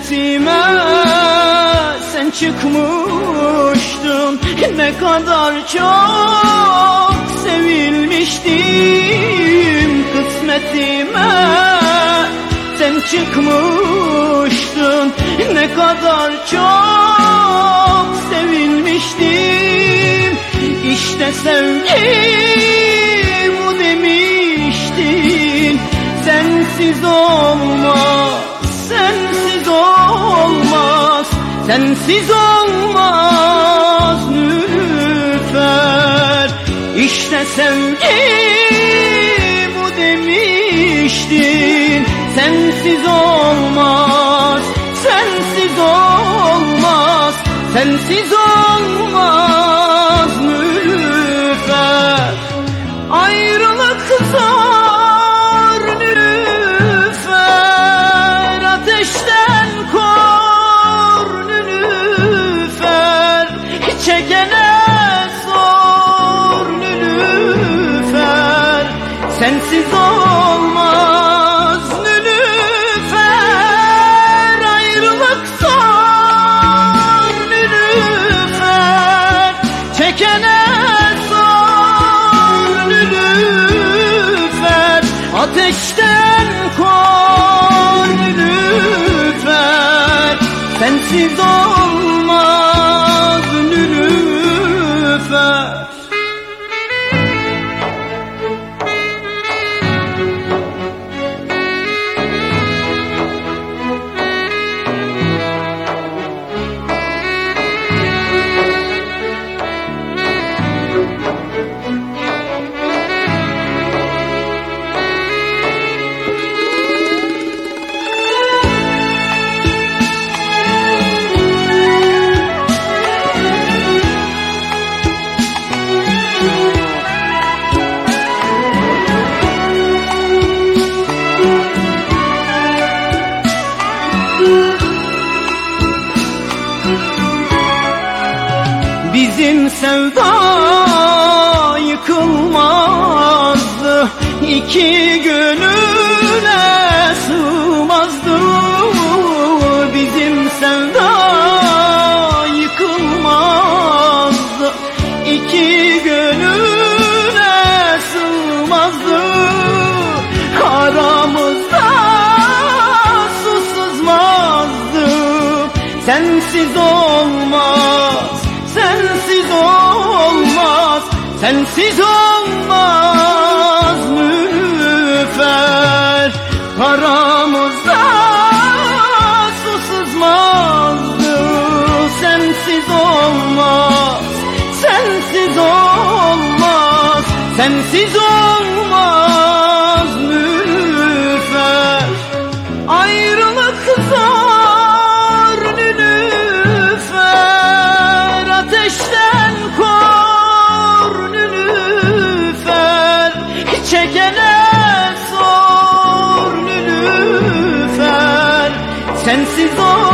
kısmetime sen çıkmıştın. Ne kadar çok sevilmiştim. Kısmetime sen çıkmıştın. Ne kadar çok sevilmiştim. İşte sevgi bu demiştin. Sensiz olmaz, sensiz olmaz, sensiz olmaz Nilüfer. İşte sevgi bu demiştin. Sensiz olmaz, sensiz olmaz, sensiz olmaz Nilüfer. Ayrılık zor Nilüfer, ateşten kor Nilüfer. Çekene sor Nilüfer, sensiz olmaz Nilüfer. Ayrılık zor Nilüfer, çekene sor Nilüfer. Ateşten kor Nilüfer, sensiz olmaz Nilüfer. Bizim sevda yıkılmazdı, iki gönüle sığmazdı. Bizim sevda yıkılmazdı, iki gönüle sığmazdı. Aramızda su sızmazdı, sensiz olmaz, sensiz olmaz, sensiz olmaz Nilüfer. Aramızda su sızmazdı, sensiz olmaz, sensiz olmaz, sensiz olmaz Nilüfer. Ayrılık zor Nilüfer, ateşten kor Nilüfer. Çekene sor Nilüfer, sensiz ol.